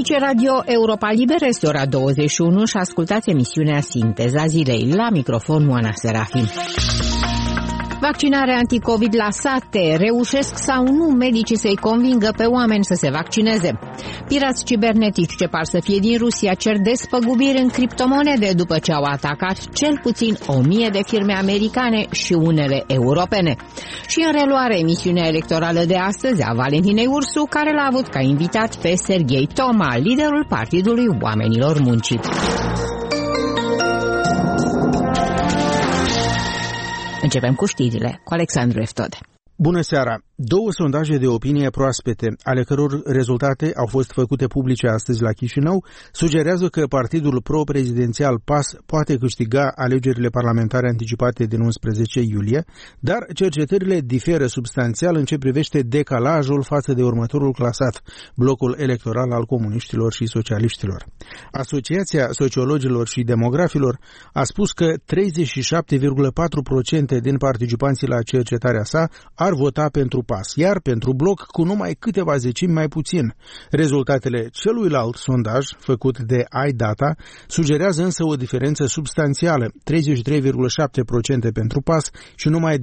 Aici Radio Europa Liberă, este ora 21 și ascultați emisiunea Sinteza Zilei. La microfon Oana Serafim. Vaccinarea anticovid la sate. Reușesc sau nu medicii să-i convingă pe oameni să se vaccineze? Pirați cibernetici ce par să fie din Rusia cer despăgubiri în criptomonede după ce au atacat cel puțin 1000 de firme americane și unele europene. Și în reluare emisiunea electorală de astăzi a Valentinei Ursu, care l-a avut ca invitat pe Serghei Toma, liderul Partidului Oamenilor Muncii. Începem cu știrile, cu Alexandru Eftode. Bună seara! Două sondaje de opinie proaspete, ale căror rezultate au fost făcute publice astăzi la Chișinău, sugerează că partidul pro-prezidențial PAS poate câștiga alegerile parlamentare anticipate din 11 iulie, dar cercetările diferă substanțial în ce privește decalajul față de următorul clasat, blocul electoral al comuniștilor și socialiștilor. Asociația Sociologilor și Demografilor a spus că 37,4% din participanții la cercetarea sa ar vota pentru PAS, iar pentru bloc cu numai câteva zecimi mai puțin. Rezultatele celuilalt sondaj, făcut de iData, sugerează însă o diferență substanțială, 33,7% pentru PAS și numai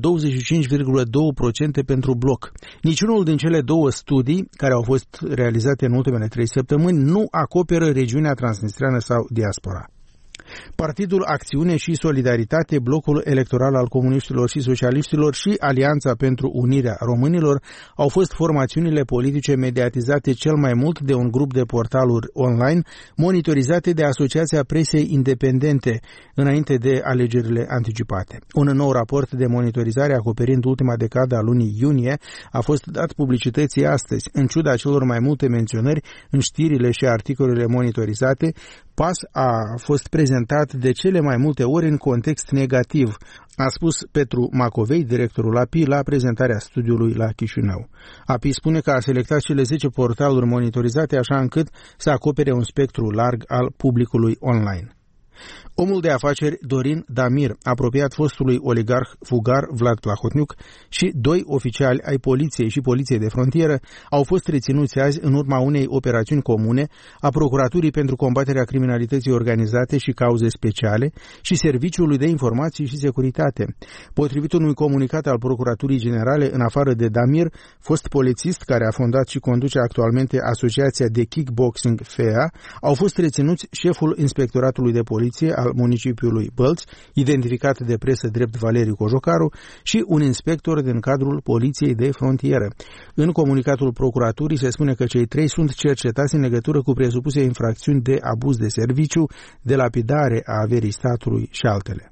25,2% pentru bloc. Niciunul din cele două studii, care au fost realizate în ultimele 3 săptămâni, nu acoperă regiunea transnistreană sau diaspora. Partidul Acțiune și Solidaritate, blocul electoral al comuniștilor și socialiștilor și Alianța pentru Unirea Românilor au fost formațiunile politice mediatizate cel mai mult de un grup de portaluri online monitorizate de Asociația Presei Independente înainte de alegerile anticipate. Un nou raport de monitorizare acoperind ultima decadă a lunii iunie a fost dat publicității astăzi. În ciuda celor mai multe menționări în știrile și articolele monitorizate, PAS a fost prezentat de cele mai multe ori în context negativ, a spus Petru Macovei, directorul API, la prezentarea studiului la Chișinău. API spune că a selectat cele 10 portaluri monitorizate așa încât să acopere un spectru larg al publicului online. Omul de afaceri Dorin Damir, apropiat fostului oligarh fugar Vlad Plahotniuc, și 2 oficiali ai poliției și poliției de frontieră au fost reținuți azi în urma unei operațiuni comune a Procuraturii pentru combaterea criminalității organizate și cauze speciale și Serviciului de Informații și Securitate. Potrivit unui comunicat al Procuraturii Generale, în afară de Damir, fost polițist care a fondat și conduce actualmente Asociația de Kickboxing FEA, au fost reținuți șeful Inspectoratului de Poliție al municipiului Bălți, identificat de presă drept Valeriu Cojocaru, și un inspector din cadrul Poliției de Frontieră. În comunicatul procuraturii se spune că cei 3 sunt cercetați în legătură cu presupuse infracțiuni de abuz de serviciu, de lapidare a averii statului și altele.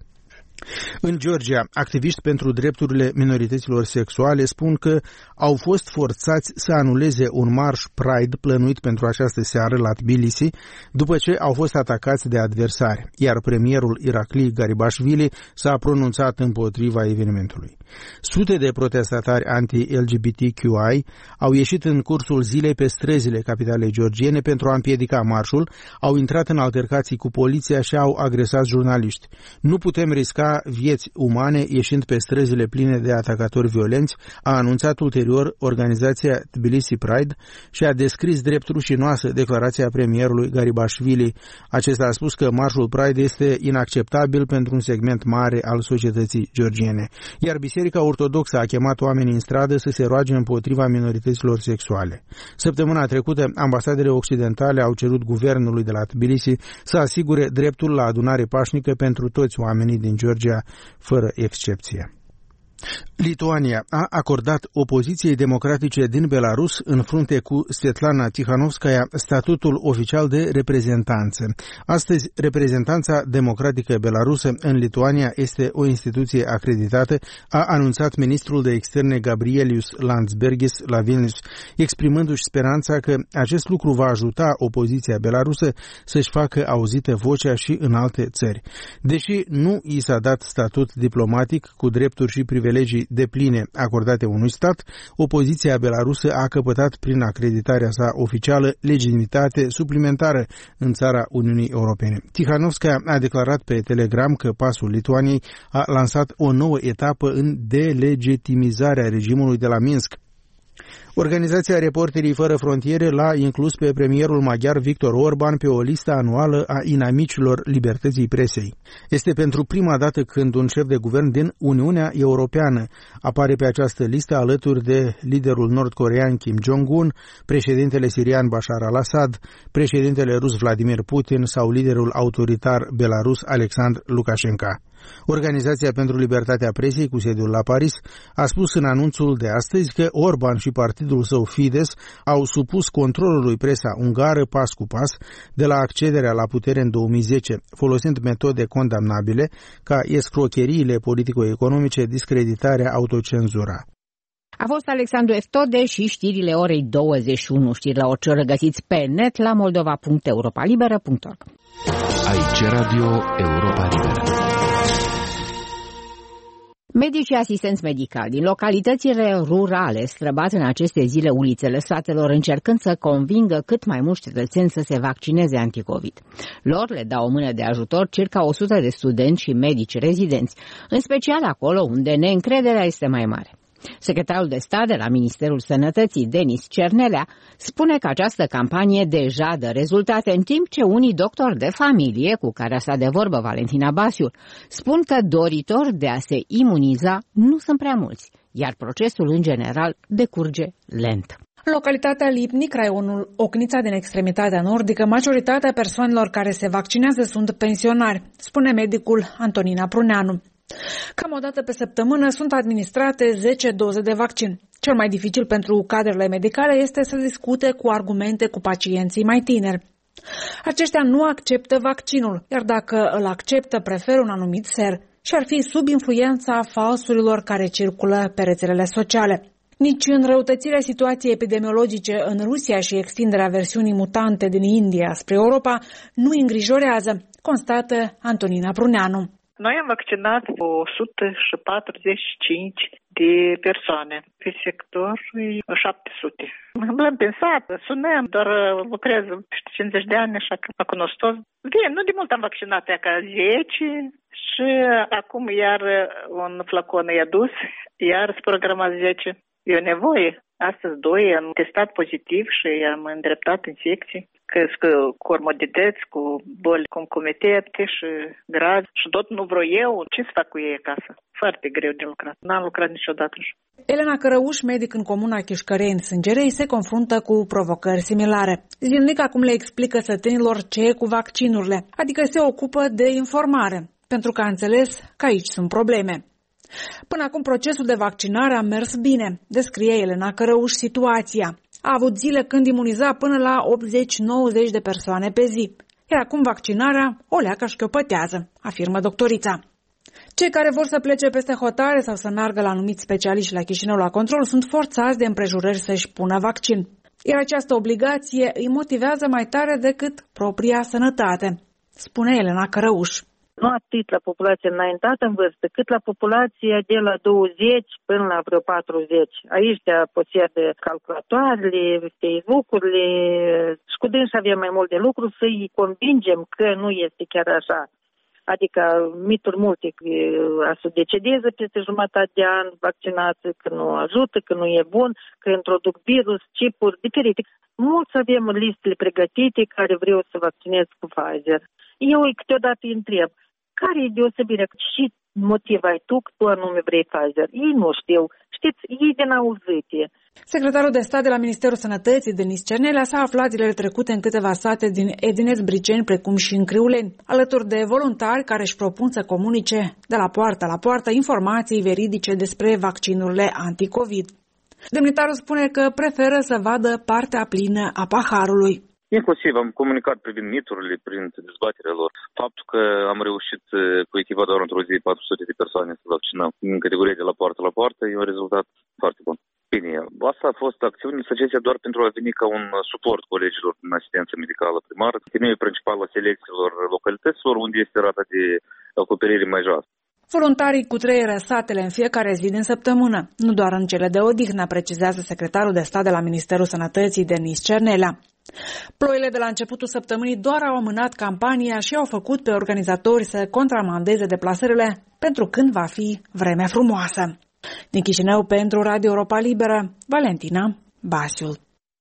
În Georgia, activiști pentru drepturile minorităților sexuale spun că au fost forțați să anuleze un marș Pride plănuit pentru această seară la Tbilisi, după ce au fost atacați de adversari, iar premierul Irakli Garibashvili s-a pronunțat împotriva evenimentului. Sute de protestatari anti-LGBTQI au ieșit în cursul zilei pe străzile capitalei georgiene pentru a împiedica marșul, au intrat în altercații cu poliția și au agresat jurnaliști. Nu putem risca vieți umane ieșind pe străzile pline de atacatori violenți, a anunțat ulterior organizația Tbilisi Pride și a descris drept rușinoasă declarația premierului Garibashvili. Acesta a spus că marșul Pride este inacceptabil pentru un segment mare al societății georgiene, iar Biserica Ortodoxă a chemat oamenii în stradă să se roage împotriva minorităților sexuale. Săptămâna trecută, ambasadele occidentale au cerut guvernului de la Tbilisi să asigure dreptul la adunare pașnică pentru toți oamenii din Georgia, fără excepție. Lituania a acordat opoziției democratice din Belarus, în frunte cu Svetlana Tikhanovskaya, statutul oficial de reprezentanță. Astăzi, reprezentanța democratică belarusă în Lituania este o instituție acreditată, a anunțat ministrul de externe Gabrielius Landsbergis la Vilnius, exprimându-și speranța că acest lucru va ajuta opoziția belarusă să-și facă auzită vocea și în alte țări. Deși nu i s-a dat statut diplomatic cu drepturi și privilegii depline acordate unui stat, opoziția belarusă a căpătat prin acreditarea sa oficială legitimitate suplimentară în țara Uniunii Europene. Tikhanovskaya a declarat pe Telegram că pasul Lituaniei a lansat o nouă etapă în delegitimizarea regimului de la Minsk. Organizația Reporterii Fără Frontiere l-a inclus pe premierul maghiar Viktor Orban pe o listă anuală a inamicilor libertății presei. Este pentru prima dată când un șef de guvern din Uniunea Europeană apare pe această listă alături de liderul nord-corean Kim Jong-un, președintele sirian Bashar al-Assad, președintele rus Vladimir Putin sau liderul autoritar belarus Alexandru Lukashenko. Organizația pentru Libertatea Presei, cu sediul la Paris, a spus în anunțul de astăzi că Orban și partidul său Fidesz au supus controlului presa ungară pas cu pas de la accederea la putere în 2010, folosind metode condamnabile ca escrocheriile politico-economice, discreditarea, autocenzura. A fost Alexandru Eftode și știrile orei 21. Știri la orice oră găsiți pe net la moldova.europalibera.org. Aici Radio Europa Liberă. Medicii asistenți medicali din localitățile rurale străbat în aceste zile ulițele satelor încercând să convingă cât mai mulți cetățeni să se vaccineze anticovid. Lor le dau o mână de ajutor circa 100 de studenți și medici rezidenți, în special acolo unde neîncrederea este mai mare. Secretarul de stat de la Ministerul Sănătății, Denis Cernelea, spune că această campanie deja dă rezultate, în timp ce unii doctori de familie, cu care a stat de vorbă Valentina Basiu, spun că doritori de a se imuniza nu sunt prea mulți, iar procesul în general decurge lent. În localitatea Lipnic, raionul Ocnița din extremitatea nordică, majoritatea persoanelor care se vaccinează sunt pensionari, spune medicul Antonina Pruneanu. Cam o dată pe săptămână sunt administrate 10 doze de vaccin. Cel mai dificil pentru cadrele medicale este să discute cu argumente cu pacienții mai tineri. Aceștia nu acceptă vaccinul, iar dacă îl acceptă, preferă un anumit ser și ar fi sub influența falsurilor care circulă pe rețelele sociale. Nici înrăutățirea situației epidemiologice în Rusia și extinderea versiunii mutante din India spre Europa nu îi îngrijorează, constată Antonina Pruneanu. Noi am vaccinat 145 de persoane, pe sector 700. L-am pensat, sunăm, doar lucrez 50 de ani, așa că mă cunosc toți. Bine, nu de mult am vaccinat, ca 10 și acum iar un flacon i-a dus, iar s-a programat 10. E o nevoie. Astăzi 2 am testat pozitiv și am îndreptat infecții. Că comorbidități, cu boli concomitente și grav și tot nu vreau eu. Ce să fac cu ei acasă? Foarte greu de lucrat. N-am lucrat niciodată. Elena Cărăuș, medic în comuna Chișcărei, în Sângerei, se confruntă cu provocări similare. Zilnic acum le explică sătenilor ce e cu vaccinurile, adică se ocupă de informare, pentru că a înțeles că aici sunt probleme. Până acum procesul de vaccinare a mers bine, descrie Elena Cărăuș situația. A avut zile când imuniza până la 80-90 de persoane pe zi, iar acum vaccinarea o leacă șchiopătează, afirmă doctorița. Cei care vor să plece peste hotare sau să meargă la anumiți specialiști la Chișinău la control sunt forțați de împrejurări să-și pună vaccin, iar această obligație îi motivează mai tare decât propria sănătate, spune Elena Cărăuș. Nu atât la populația înaintată în vârstă, cât la populația de la 20 până la vreo 40. Aici posede calculatoarele, Facebook-urile și cu dânsi avem mai mult de lucru să-i convingem că nu este chiar așa. Adică mituri multe că să decedeze peste jumătate de an vaccinați, că nu ajută, că nu e bun, că introduc virus, chipuri diferite. Mulți avem listele pregătite care vreau să vaccinez cu Pfizer. Eu câteodată îi întreb, care e deosebirea? Și motiv ai tu că tu anume vrei Pfizer? Ei nu știu. Știți, ei din auzite. Secretarul de stat de la Ministerul Sănătății, Denis Cernelea, s-a aflat zilele trecute în câteva sate din Edineț-Briceni, precum și în Criuleni, alături de voluntari care își propun să comunice de la poartă la poartă informații veridice despre vaccinurile anticovid. Demnitarul spune că preferă să vadă partea plină a paharului. Inclusiv am comunicat privind miturile, prin dezbaterea lor. Faptul că am reușit cu echipa doar într-o zi 400 de persoane să vaccinăm în categorie de la poartă la poartă e un rezultat foarte bun. Bine, asta a fost acțiune, sugestia doar pentru a veni ca un suport colegilor din asistență medicală primară. Temeiul principal a selecțiilor localităților unde este rata de acoperire mai joasă. Voluntarii cutreieră satele în fiecare zi din săptămână, nu doar în cele de odihnă, precizează secretarul de stat de la Ministerul Sănătății, Denis Cernelea. Ploile de la începutul săptămânii doar au amânat campania și au făcut pe organizatori să contramandeze deplasările pentru când va fi vreme frumoasă. Din Chișinău pentru Radio Europa Liberă, Valentina Basiul.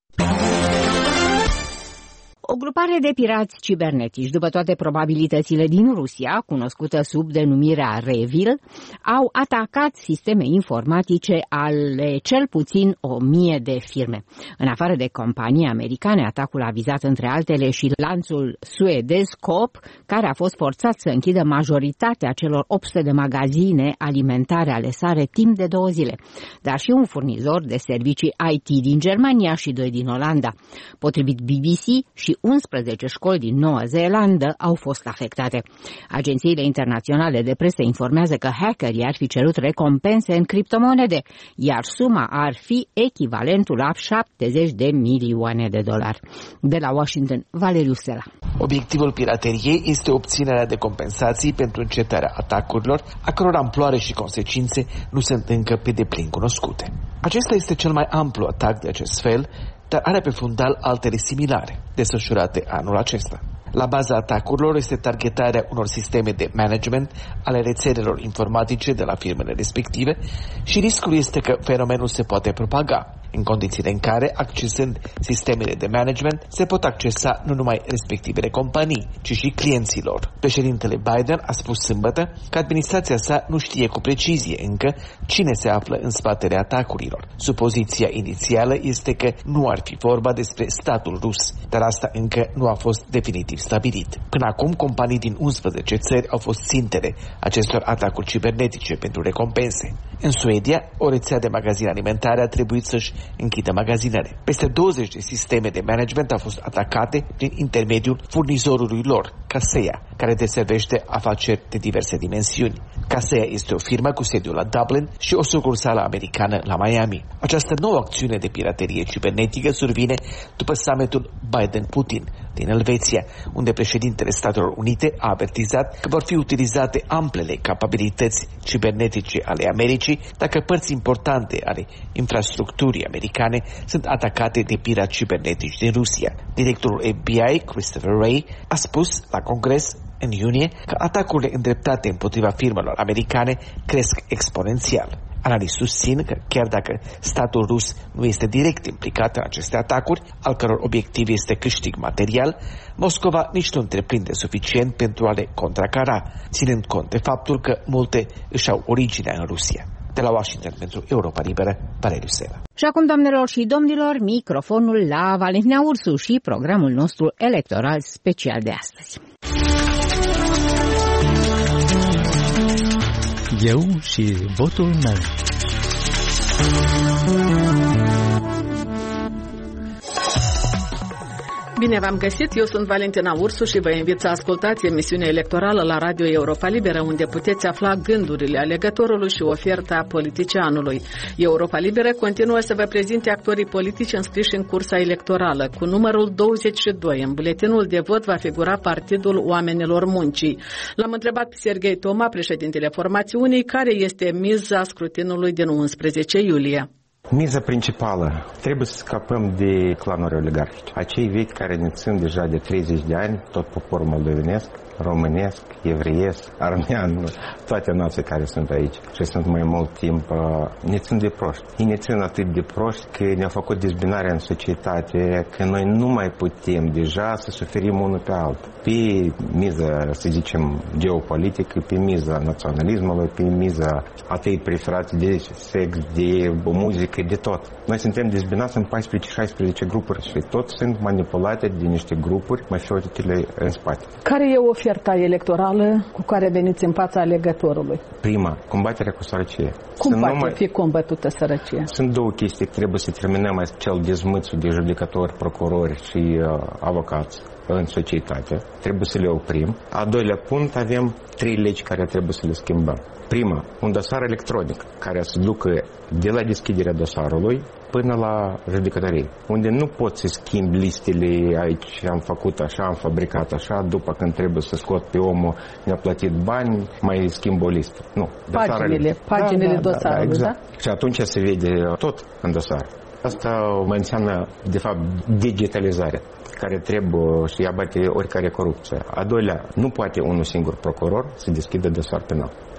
O grupare de pirați cibernetici, după toate probabilitățile din Rusia, cunoscută sub denumirea Revil, au atacat sisteme informatice ale cel puțin 1000 de firme. În afară de companii americane, atacul a vizat între altele și lanțul suedez Coop, care a fost forțat să închidă majoritatea celor 800 de magazine alimentare ale sale timp de 2 zile, dar și un furnizor de servicii IT din Germania și 2 din Olanda. Potrivit BBC, și 11 școli din Noua Zeelandă au fost afectate. Agențiile internaționale de presă informează că hackerii ar fi cerut recompense în criptomonede, iar suma ar fi echivalentul la 70 de milioane de dolari. De la Washington, Valeriu Sela. Obiectivul pirateriei este obținerea de compensații pentru încetarea atacurilor, a căror amploare și consecințe nu sunt încă pe deplin cunoscute. Acesta este cel mai amplu atac de acest fel, dar are pe fundal altele similare, desfășurate anul acesta. La baza atacurilor este targetarea unor sisteme de management ale rețelelor informatice de la firmele respective și riscul este că fenomenul se poate propaga, în condițiile în care, accesând sistemele de management, se pot accesa nu numai respectivele companii, ci și clienților. Președintele Biden a spus sâmbătă că administrația sa nu știe cu precizie încă cine se află în spatele atacurilor. Supoziția inițială este că nu ar fi vorba despre statul rus, dar asta încă nu a fost definitiv stabilit. Până acum, companii din 11 țări au fost țintele acestor atacuri cibernetice pentru recompense. În Suedia, o rețea de magazine alimentare a trebuit să-și închidă magazinele. Peste 20 de sisteme de management au fost atacate prin intermediul furnizorului lor, Kaseya, care deservește afaceri de diverse dimensiuni. Kaseya este o firmă cu sediul la Dublin și o sucursală americană la Miami. Această nouă acțiune de piraterie cibernetică survine după summitul Biden-Putin din Elveția, unde președintele Statelor Unite a avertizat că vor fi utilizate amplele capabilități cibernetice ale Americii dacă părți importante ale infrastructurii americane sunt atacate de pirați cibernetici din Rusia. Directorul FBI, Christopher Wray, a spus la Congres în iunie că atacurile îndreptate împotriva firmelor americane cresc exponențial. Analiști susțin că chiar dacă statul rus nu este direct implicat în aceste atacuri, al căror obiectiv este câștig material, Moscova nici nu întreprinde suficient pentru a le contracara, ținând cont de faptul că multe își au originea în Rusia. De la Washington pentru Europa Liberă, Valeriu Sela. Și acum, doamnelor și domnilor, microfonul la Valentina Ursu și programul nostru electoral special de astăzi. Eu și votul meu. Bine v-am găsit, eu sunt Valentina Ursu și vă invit să ascultați emisiunea electorală la Radio Europa Liberă, unde puteți afla gândurile alegătorului și oferta politicianului. Europa Liberă continuă să vă prezinte actorii politici înscriși în cursa electorală. Cu numărul 22 în buletinul de vot va figura Partidul Oamenilor Muncii. L-am întrebat pe Serghei Toma, președintele formațiunii, care este miza scrutinului din 11 iulie. Miza principală, trebuie să scapăm de clanuri oligarhice. Acei vechi care ne țin deja de 30 de ani, tot poporul moldovenesc, românesc, evreiesc, armean, toate nații care sunt aici și sunt mai mult timp, ne țin de proști. Ei ne țin atât de proști că ne-au făcut dezbinarea în societate, că noi nu mai putem deja să suferim unul pe altul. Pe miza, să zicem, geopolitică, pe miza naționalismului, pe miza atei preferați de sex, de muzică, de tot. Noi suntem dezbinați în 14-16 grupuri și tot sunt manipulate de niște grupuri mafiotele în spate. Care e oferta electorală cu care veniți în fața alegătorului? Prima, combaterea cu sărăcie. Cum poate fi combătută sărăcia? Sunt două chestii. Trebuie să terminăm acel dezmățul de judecători, procurori și avocați în societate. Trebuie să le oprim. Al doilea punct, avem 3 legi care trebuie să le schimbăm. Prima, un dosar electronic care să ducă de la deschiderea dosarului până la judecătorie, unde nu poți să schimbi listele, aici am făcut așa, am fabricat așa, după când trebuie să scot pe omul, ne-a plătit bani, mai schimb o listă. Nu. Paginile dosarului, da? Exact. Și atunci se vede tot în dosar. Asta înseamnă, de fapt, digitalizarea, care trebuie să abate oricare corupție. A doilea, nu poate unul singur procuror să deschidă dosar penal.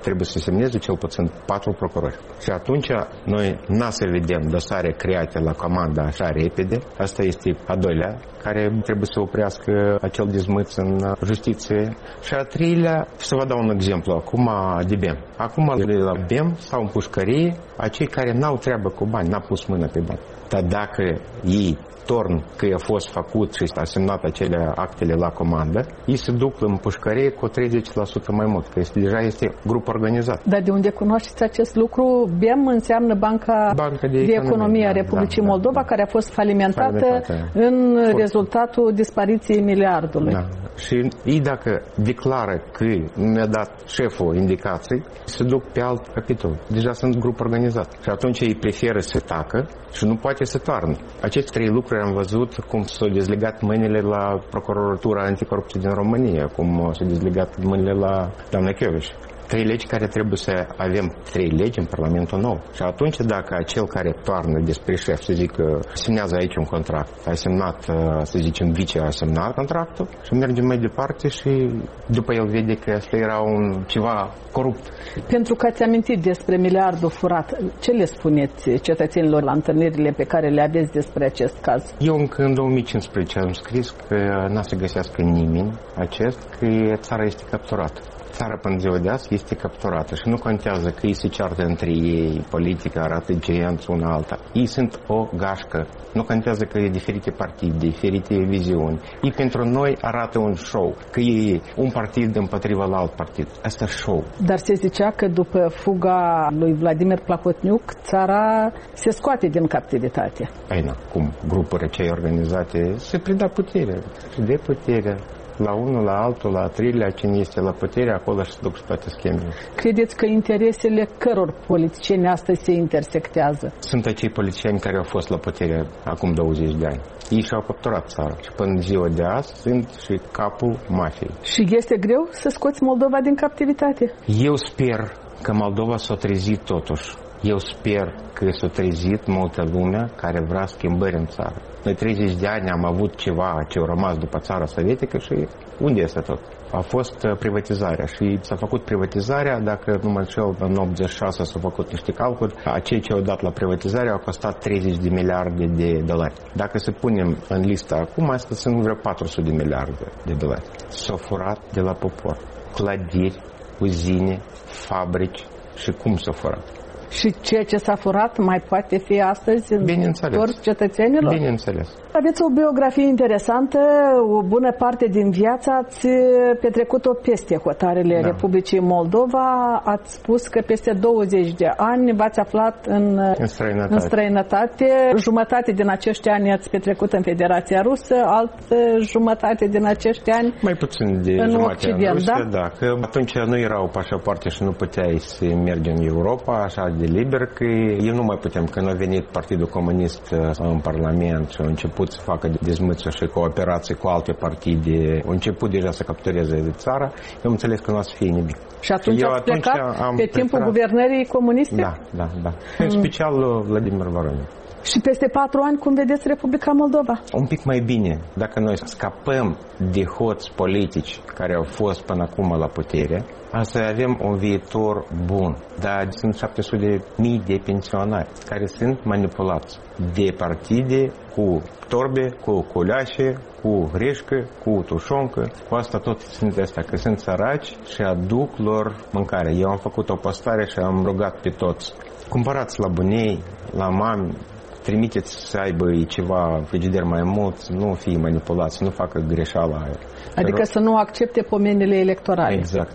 trebuie să semneze cel puțin 4 procurori. Și atunci noi n-a să vedem dosare create la comanda așa repede. Asta este a doilea, care trebuie să oprească acel dezmâț în justiție. Și a treilea, să vă dau un exemplu, acum de BEM. Acum de la BEM sau în pușcărie, acei care n-au treabă cu bani, n-au pus mână pe bani. Dar dacă ei torn că a fost făcut și a semnat acele actele la comandă, ei se duc în pușcărie cu 30% mai mult, că deja este grup organizat. Dar de unde cunoașteți acest lucru? BEM înseamnă Banca de Economie a Republicii Moldova, care a fost falimentată în rezultatul dispariției miliardului. Da. Și ei dacă declară că mi-a dat șeful indicații, se duc pe alt capitol. Deja sunt grup organizat. Și atunci ei preferă să tacă și nu poate să toarnă. Aceste 3 lucruri am văzut cum s-au dezlegat mâinile la Procuratura Anticorupție din România, cum s-au dezlegat mâinile la doamna Chioveș. 3 legi care trebuie să avem 3 legi în Parlamentul nou. Și atunci dacă acel care toarnă despre șef, să zic că semnează aici un contract, a semnat, să zicem, vice a semnat contractul și mergem mai departe și după el vede că asta era ceva corupt. Pentru că ați amintit despre miliardul furat, ce le spuneți cetățenilor la întâlnirile pe care le aveți despre acest caz? Eu încă în 2015 am scris că n-a să găsească nimeni că țara este capturată. Țara până ziua de azi este capturată și nu contează că ei se ceartă între ei, politica arată giganți una alta. Ei sunt o gașcă. Nu contează că e diferite partide, diferite viziuni. Ei pentru noi arată un show, că e un partid împotriva la alt partid. Asta e show. Dar se zicea că după fuga lui Vladimir Plahotniuc, țara se scoate din captivitate. Păi na, cum grupurile cei organizate se predă putere. Se dă putere. La unul, la altul, la treilea, cine este la putere, acolo și se duc și toate schemele. Credeți că interesele căror politicieni astăzi se intersectează? Sunt acei politicieni care au fost la putere acum 20 de ani. Ei și-au capturat țara și până ziua de azi sunt și capul mafiei. Și este greu să scoți Moldova din captivitate? Eu sper că Moldova s-a trezit totuși. Eu sper că s-a trezit multă lume care vrea schimbări în țară. Noi 30 de ani am avut ceva ce a rămas după țara sovietică și unde este tot? A fost privatizarea și s-a făcut privatizarea, dacă nu mă înșel, în 86 s-au făcut niște calculi, acei ce au dat la privatizare au costat 30 de miliarde de dolari. Dacă se punem în lista acum, asta sunt vreo 400 de miliarde de dolari. S-au furat de la popor. Clădiri, uzine, fabrici și cum s-au furat. Și ceea ce s-a furat mai poate fi astăzi întors cetățenilor? Bineînțeles. Aveți o biografie interesantă, o bună parte din viață ați petrecut-o peste hotarele Republicii Moldova. Ați spus că peste 20 de ani v-ați aflat în străinătate. Jumătate din acești ani ați petrecut în Federația Rusă, altă jumătate din acești ani mai puțin de în Occident, da? Că atunci nu erau pașapoarte și nu puteai să mergi în Europa așa de liber, că eu nu mai putem, că nu a venit Partidul Comunist în Parlament și a început să facă dezmâțuri și cooperații cu alte partide, au început deja să captureze țara, eu am înțeles că nu o să fie nimic. Și atunci ați plecat pe timpul guvernării comuniste? Da. În special Vladimir Voronin. Și peste 4 ani, cum vedeți Republica Moldova? Un pic mai bine. Dacă noi scapăm de hoți politici care au fost până acum la putere, să avem un viitor bun. Dar sunt 700.000 de pensionari care sunt manipulați de partide cu torbe, cu culașe, cu reșcă, cu tușoncă. Cu asta tot sunt astea, că sunt săraci și aduc lor mâncare. Eu am făcut o postare și am rugat pe toți. Cumpărați la bunei, la mami, trimiteți să aibă ceva în frigider mai mult, nu fie manipulați, să nu facă greșeala aia. Adică să nu accepte pomenile electorale.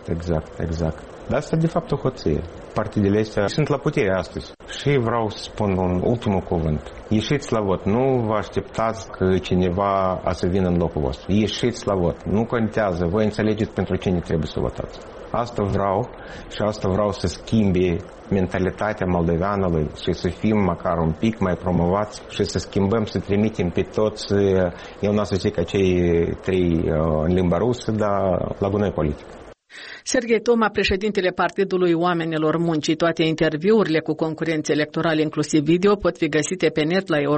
Exact. Dar asta de fapt o hoție. Partidele astea sunt la putere astăzi. Și vreau să spun un ultimul cuvânt. Ieșiți la vot. Nu vă așteptați că cineva a să vină în locul vostru. Ieșiți la vot. Nu contează. Voi înțelegeți pentru cine trebuie să votați. Asta vreau și asta vreau să schimbe mentalitatea moldoveanului și să fim măcar un pic mai promovați și să schimbăm, să trimitem pe toți, eu nu o să zic acei 3 în limba rusă, dar la gunoi politic. Serghei Toma, președintele Partidului Oamenilor Muncii. Toate interviurile cu concurenți electorali, inclusiv video, pot fi găsite pe net la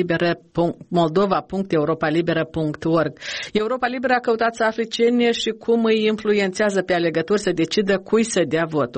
moldova.europalibera.org. Europa Liberă a căutat să afle cine și cum îi influențează pe alegători să decidă cui să dea votul.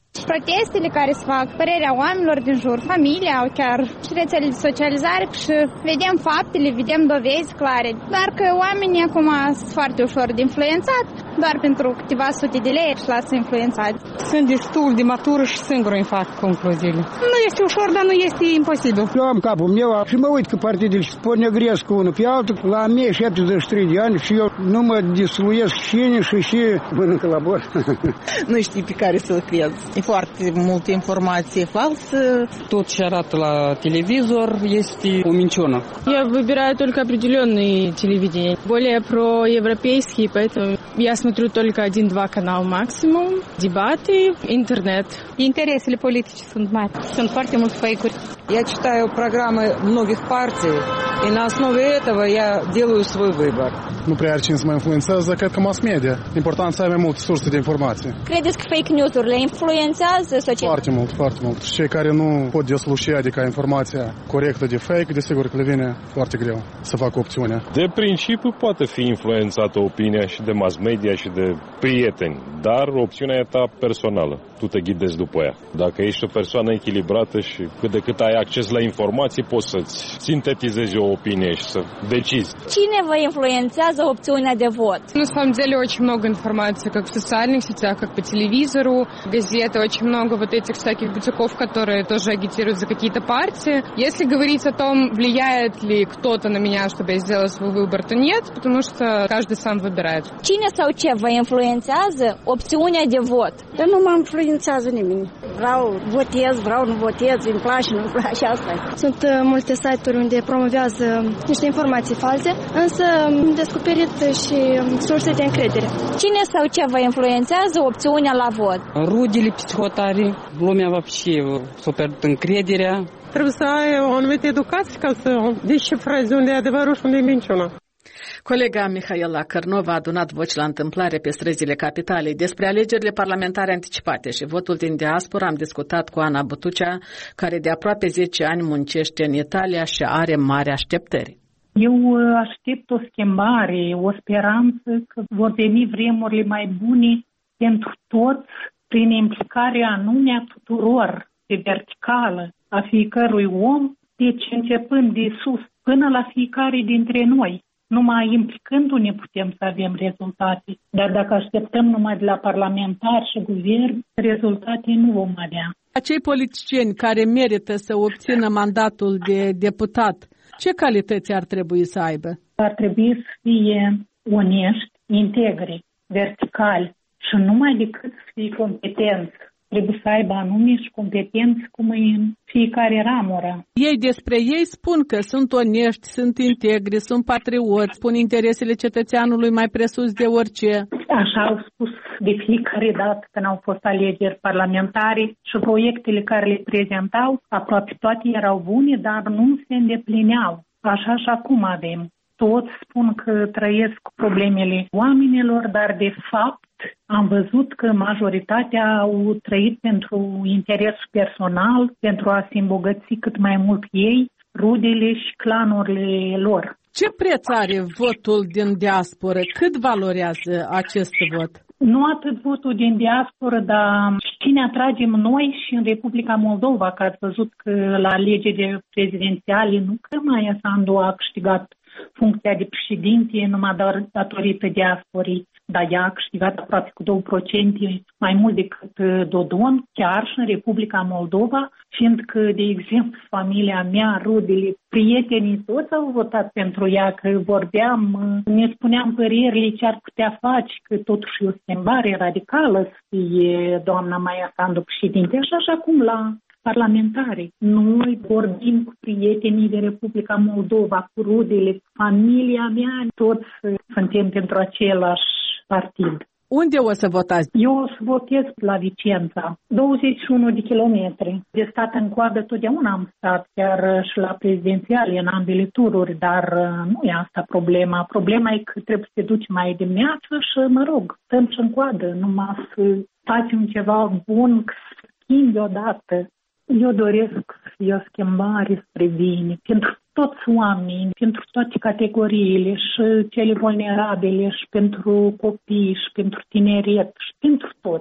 Protestele care se fac, părerea oamenilor din jur, familia, chiar și rețelele de socializare și vedem faptele, vedem dovezi clare. Doar că oamenii acum sunt foarte ușor de influențat, doar pentru câteva sute de lei și lasă influențați. Sunt destul de matură și singur îmi fac concluziile. Nu este ușor, dar nu este imposibil. Eu am capul meu și mă uit că partidele se ponegresc unul pe altul. La mie 73 de ani și eu nu mă disluiesc cine și mănâncă la bord. Nu știi pe care să-l crezi. E foarte multă informație falsă. Tot ce arată la televizor este o minciună. Я выбираю только определенные телевидения, более проевропейские, поэтому я смотрю только 1-2 канала максимум, дебаты, интернет. Интересele politice sunt mari. Sunt foarte multe fake-uri. Я читаю программы многих партий, и на основе этого я делаю свой выбор. Nu prea are cine să mă influențează, cred că mass media. Important să ai mai multe surse de informație. Credeți că fake news-urile influențează societatea? Foarte mult, foarte mult. Și cei care nu pot desluși, adică informația corectă de fake, desigur că le vine foarte greu să facă opțiunea. De principiu poate fi influențată opinia și de mass media și de prieteni, dar opțiunea e ta personală. Tu te ghidezi după ea. Dacă ești o persoană echilibrată și cât de cât ai acces la informații, poți să-ți sintetizezi o opinie și să decizi. Cine vă influențează опциония de вод? На самом деле очень много информации, как в социальных сетях, как по телевизору, газеты, очень много вот этих всяких бутиков, которые тоже агитируют за какие-то партии. Если говорить о том, влияет ли кто-то на меня, чтобы я сделала свой выбор, то нет, потому что каждый сам выбирает. Cine sau ce vă influențează opțiunea de vot? Dar nu mă influențează nimeni. Vreau votez, vreau nu votez, îmi place, nu-mi place, asta. Sunt multe site-uri unde promovează niște informații false, însă am descoperit și surse de încredere. Cine sau ce vă influențează opțiunea la vot? Rudele psihotare, lumea вообще s-a pierdut încrederea. Trebuie să ai o anumită educație ca să descifrezi unde e adevărul și unde e minciuna. Colega Mihaela Cărnova a adunat voci la întâmplare pe străzile capitalei. Despre alegerile parlamentare anticipate și votul din diaspora am discutat cu Ana Butucea, care de aproape 10 ani muncește în Italia și are mari așteptări. Eu aștept o schimbare, o speranță că vor veni vremurile mai bune pentru toți, prin implicarea anume a tuturor, de verticală, a fiecărui om, deci începând de sus până la fiecare dintre noi. Numai implicându-ne putem să avem rezultate. Dar dacă așteptăm numai de la parlamentari și guvern, rezultate nu vom avea. Acei politicieni care merită să obțină mandatul de deputat, ce calități ar trebui să aibă? Ar trebui să fie onești, integri, verticali și numai decât să fie competenți. Trebuie să aibă anume și competenți cum e în fiecare ramură. Ei despre ei spun că sunt onești, sunt integri, sunt patrioți, pun interesele cetățeanului mai presus de orice. Așa au spus de fiecare dată când au fost alegeri parlamentare și proiectele care le prezentau, aproape toate erau bune, dar nu se îndeplineau. Așa și acum avem. Toți spun că trăiesc cu problemele oamenilor, dar de fapt am văzut că majoritatea au trăit pentru interesul personal, pentru a se îmbogăți cât mai mult ei, rudele și clanurile lor. Ce preț are votul din diasporă? Cât valorează acest vot? Nu atât votul din diasporă, dar cine atragem noi și în Republica Moldova, că ați văzut că la alegerile prezidențiale nu că Maia Sandu a câștigat funcția de președinte numai datorită diasporii, dar ea a câștigat aproape cu 2% mai mult decât Dodon, chiar și în Republica Moldova, fiindcă, de exemplu, familia mea, rudele, prietenii, toți au votat pentru ea, că vorbeam, ne spuneam părerile ce ar putea face, că totuși e o schimbare radicală să fie doamna Maia Sandu președinte, așa și acum la parlamentare. Noi vorbim cu prietenii de Republica Moldova, cu rudele, cu familia mea, toți suntem pentru același partid. Unde o să votați? Eu o să votez la Vicența, 21 de kilometri. De stat în coadă totdeauna am stat, chiar și la prezidențiale în ambele tururi, dar nu e asta problema. Problema e că trebuie să te duci mai dimineață și, mă rog, stăm și în coadă, numai să facem ceva bun, să schimbi odată. Eu doresc să fie o schimbare spre bine, pentru toți oamenii, pentru toate categoriile, și cele vulnerabile, și pentru copii, și pentru tineret, și pentru toți.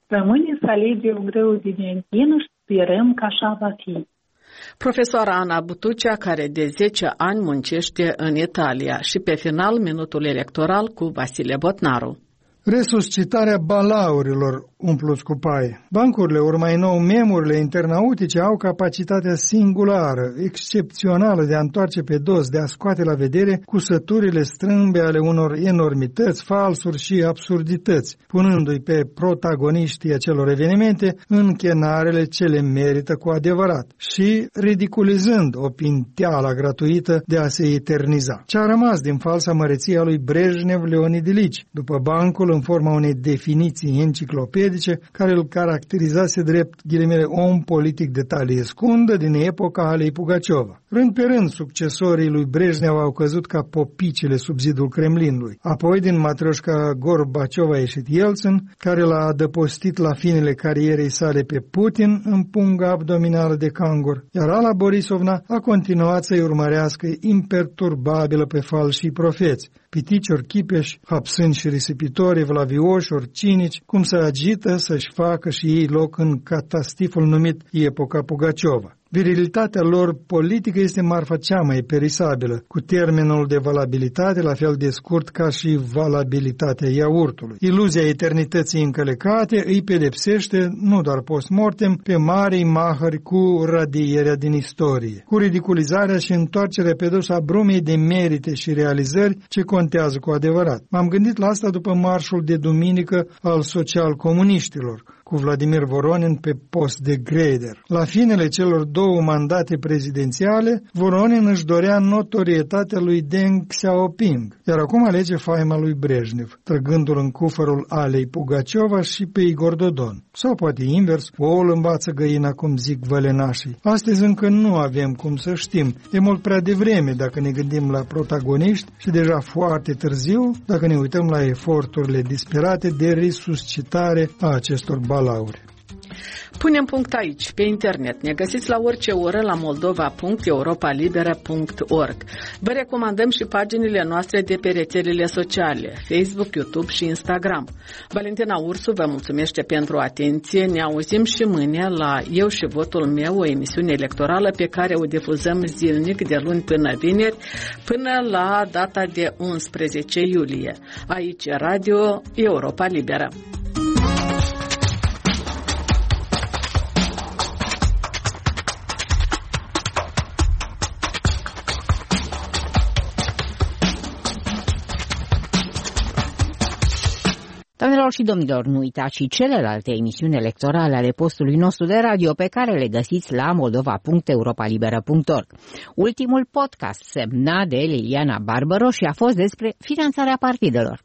Rămâne să alegem greu din închină și sperăm că așa va fi. Profesoara Ana Butucea, care de 10 ani muncește în Italia, și pe final minutul electoral cu Vasile Botnaru. Resuscitarea balaurilor umpluți cu paie. Bancurile, ori mai nou memurile internautice, au capacitatea singulară, excepțională de a întoarce pe dos, de a scoate la vedere cusăturile strâmbe ale unor enormități, falsuri și absurdități, punându-i pe protagoniștii acelor evenimente în chenarele ce le merită cu adevărat și ridiculizând o pinteală gratuită de a se eterniza. Ce a rămas din falsa măreție a lui Brejnev Leonid Ilici, după bancul în forma unei definiții enciclopedice care îl caracterizase drept, ghilimele, om politic de talie scundă din epoca Alei Pugaciova. Rând pe rând, succesorii lui Brejnev au căzut ca popicile sub zidul Kremlinului. Apoi, din Matrioșca Gorbaciova a ieșit Yeltsin, care l-a adăpostit la finele carierei sale pe Putin în punga abdominală de cangur, iar Ala Borisovna a continuat să-i urmărească imperturbabilă pe falși profeți, piticiori chipeși, hapsâni și risipitori, evlavioși, ori cinici, cum să agită să-și facă și ei loc în catastiful numit epoca Pugaciova. Virilitatea lor politică este marfa cea mai perisabilă, cu termenul de valabilitate la fel de scurt ca și valabilitatea iaurtului. Iluzia eternității încălecate îi pedepsește, nu doar post-mortem, pe marii mahări cu radierea din istorie, cu ridiculizarea și întoarcerea pe dos a brumei de merite și realizări ce contează cu adevărat. M-am gândit la asta după marșul de duminică al social-comuniștilor, cu Vladimir Voronin pe post de greder. La finele celor 2 mandate prezidențiale, Voronin își dorea notorietatea lui Deng Xiaoping, iar acum alege faima lui Brejnev, trăgându-l în cufărul Alei Pugaciova și pe Igor Dodon. Sau poate invers, oul învață găina, cum zic vălenașii. Astăzi încă nu avem cum să știm. E mult prea devreme dacă ne gândim la protagoniști și deja foarte târziu dacă ne uităm la eforturile disperate de resuscitare a acestor balauri. Punem punct aici, pe internet. Ne găsiți la orice oră la moldova.europalibera.org. Vă recomandăm și paginile noastre de pe rețelele sociale, Facebook, YouTube și Instagram. Valentina Ursu vă mulțumește pentru atenție. Ne auzim și mâine la Eu și Votul Meu, o emisiune electorală pe care o difuzăm zilnic de luni până vineri, până la data de 11 iulie. Aici Radio Europa Liberă. Doamnelor și domnilor, nu uitați și celelalte emisiuni electorale ale postului nostru de radio pe care le găsiți la moldova.europalibera.org. Ultimul podcast semnat de Liliana Barbăroș a fost despre finanțarea partidelor.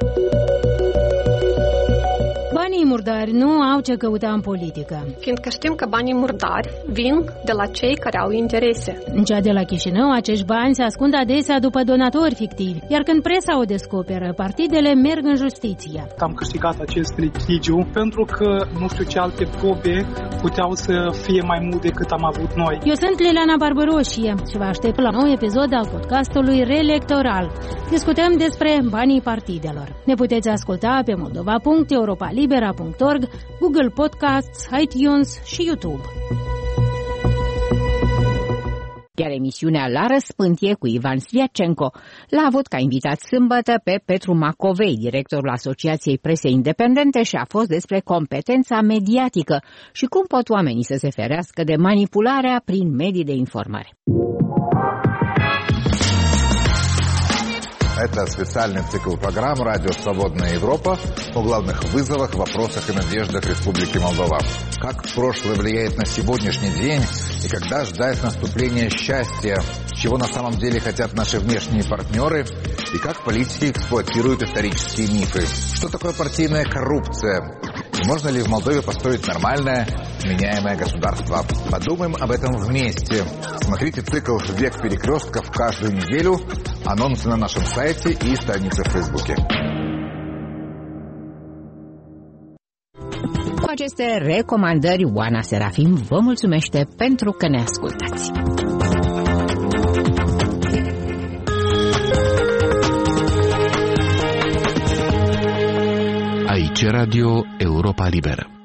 Banii murdari nu au ce căuta în politică. Fiindcă știm că banii murdari vin de la cei care au interese. În cea de la Chișinău, acești bani se ascund adesea după donatori fictivi, iar când presa o descoperă, partidele merg în justiție. Am câștigat acest litigiu pentru că nu știu ce alte probe puteau să fie mai mult decât am avut noi. Eu sunt Liliana Barbăroșie și vă aștept la nou episod al podcastului Reelectoral. Discutăm despre banii partidelor. Ne puteți asculta pe moldova.europalibera.org, Google Podcasts, iTunes și YouTube. Iar emisiunea La Răspântie cu Ivan Sviacenco l-a avut ca invitat sâmbătă pe Petru Macovei, directorul Asociației Presei Independente, și a fost despre competența mediatică și cum pot oamenii să se ferească de manipularea prin medii de informare. Это специальный цикл программ «Радио Свободная Европа» о главных вызовах, вопросах и надеждах Республики Молдова. Как прошлое влияет на сегодняшний день и когда ждать наступления счастья, чего на самом деле хотят наши внешние партнеры и как политики эксплуатируют исторические мифы. Что такое партийная коррупция? И можно ли в Молдове построить нормальное, меняемое государство? Подумаем об этом вместе. Смотрите цикл «Век перекрестков» каждую неделю. Анонсы на нашем сайте и странице в Фейсбуке. Cu aceste recomandări, Oana Serafim vă mulțumește pentru că ne ascultați. Aici Aici Radio Europa Liberă.